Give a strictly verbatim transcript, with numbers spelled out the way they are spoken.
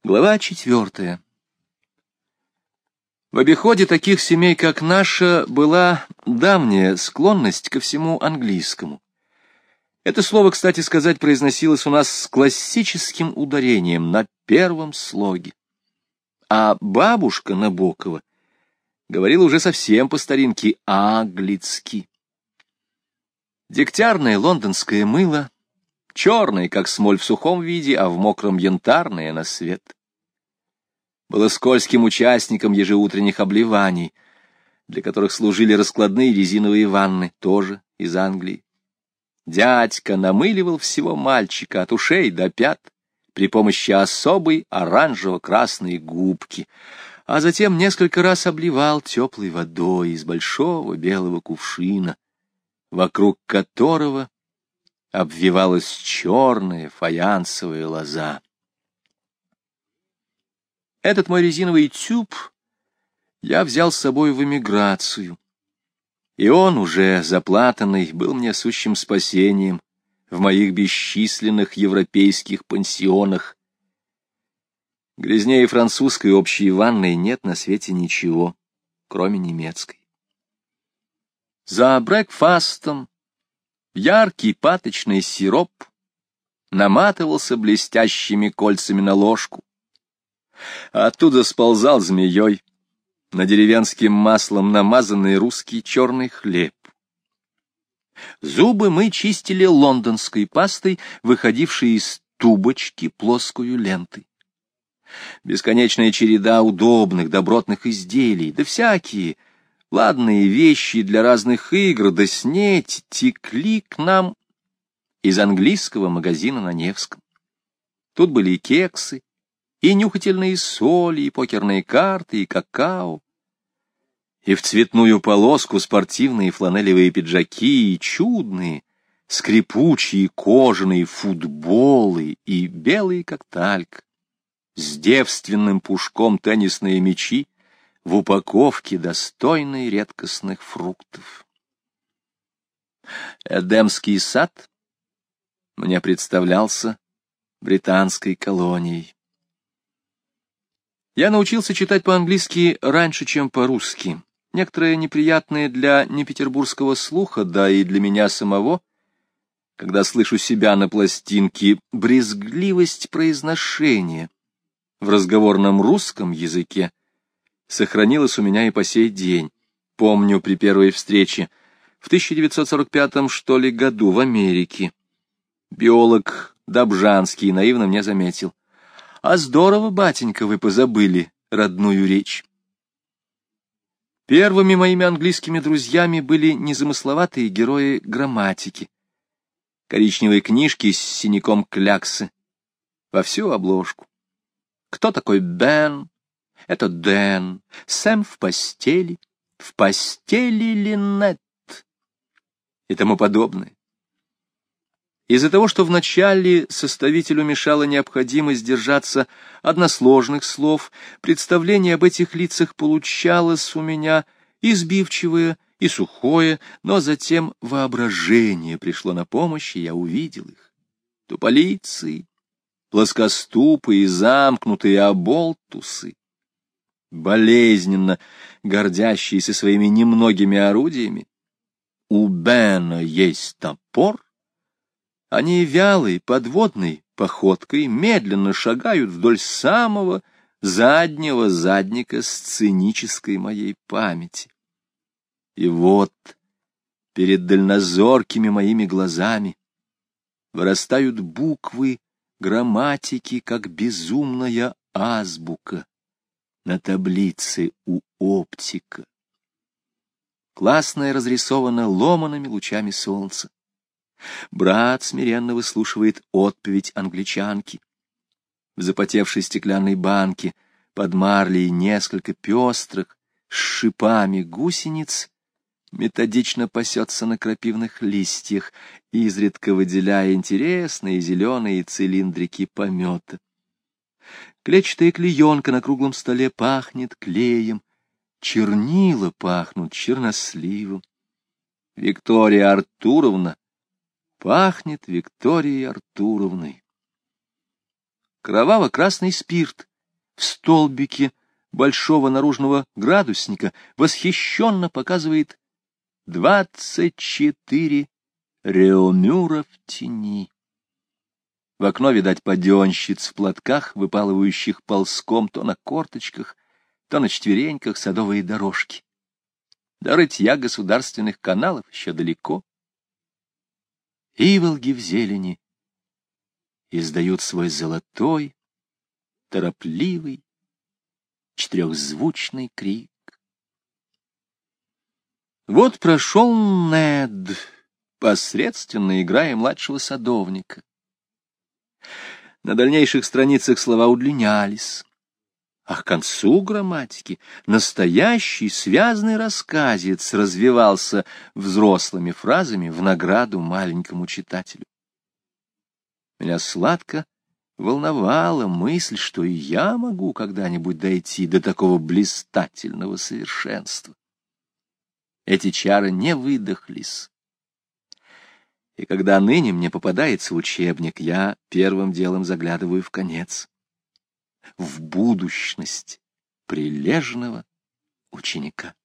Глава четвертая. В обиходе таких семей, как наша, была давняя склонность ко всему английскому. Это слово, кстати сказать, произносилось у нас с классическим ударением на первом слоге. А бабушка Набокова говорила уже совсем по старинке английски. Дегтярное лондонское мыло, черное, как смоль в сухом виде, а в мокром янтарное на свет, было скользким участником ежеутренних обливаний, для которых служили раскладные резиновые ванны, тоже из Англии. Дядька намыливал всего мальчика от ушей до пят при помощи особой оранжево-красной губки, а затем несколько раз обливал теплой водой из большого белого кувшина, вокруг которого обвивалась черная фаянсовая лоза. Этот мой резиновый тюб я взял с собой в эмиграцию, и он, уже заплатанный, был мне сущим спасением в моих бесчисленных европейских пансионах. Грязнее французской общей ванной нет на свете ничего, кроме немецкой. За брекфастом яркий паточный сироп наматывался блестящими кольцами на ложку, а оттуда сползал змеей на деревенским маслом намазанный русский черный хлеб. Зубы мы чистили лондонской пастой, выходившей из тубочки плоскую лентой. Бесконечная череда удобных добротных изделий, да всякие ладные вещи для разных игр, да снеть текли к нам из английского магазина на Невском. Тут были и кексы, и нюхательные соли, и покерные карты, и какао, и в цветную полоску спортивные фланелевые пиджаки, и чудные, скрипучие кожаные футболы, и белые как тальк, с девственным пушком теннисные мячи, в упаковке, достойной редкостных фруктов. Эдемский сад мне представлялся британской колонией. Я научился читать по-английски раньше, чем по-русски. Некоторое неприятное для непетербургского слуха, да и для меня самого, когда слышу себя на пластинке, брезгливость произношения в разговорном русском языке сохранилась у меня и по сей день. Помню, при первой встрече в тысяча девятьсот сорок пятом, что ли, году в Америке биолог Добжанский наивно мне заметил: «А здорово, батенька, вы позабыли родную речь». Первыми моими английскими друзьями были незамысловатые герои грамматики, коричневые книжки с синяком кляксы во всю обложку. Кто такой Бен? Это Дэн. Сэм в постели. В постели Линнет. И тому подобное. Из-за того, что вначале составителю мешала необходимость держаться односложных слов, представление об этих лицах получалось у меня и сбивчивое, и сухое, но затем воображение пришло на помощь, и я увидел их. Туполицы, плоскоступы и замкнутые оболтусы, болезненно гордящиеся своими немногими орудиями. У Бена есть топор. Они вялой, подводной походкой медленно шагают вдоль самого заднего задника сценической моей памяти. И вот перед дальнозоркими моими глазами вырастают буквы грамматики, как безумная азбука на таблице у оптика. Классная разрисована ломаными лучами солнца. Брат смиренно выслушивает отповедь англичанки. В запотевшей стеклянной банке под марлей несколько пестрых с шипами гусениц методично пасется на крапивных листьях, изредка выделяя интересные зеленые цилиндрики помета. Клетчатая клеенка на круглом столе пахнет клеем, чернила пахнут черносливом. Виктория Артуровна пахнет Викторией Артуровной. Кроваво-красный спирт в столбике большого наружного градусника восхищенно показывает двадцать четыре реомюра в тени. В окно, видать, паденщиц в платках, выпалывающих ползком то на корточках, то на четвереньках садовые дорожки. До рытья государственных каналов еще далеко. Иволги в зелени издают свой золотой, торопливый, четырехзвучный крик. Вот прошел Нед, посредственно играя младшего садовника. На дальнейших страницах слова удлинялись, а к концу грамматики настоящий связный рассказец развивался взрослыми фразами в награду маленькому читателю. Меня сладко волновала мысль, что и я могу когда-нибудь дойти до такого блистательного совершенства. Эти чары не выдохлись. И когда ныне мне попадается учебник, я первым делом заглядываю в конец, в будущность прилежного ученика.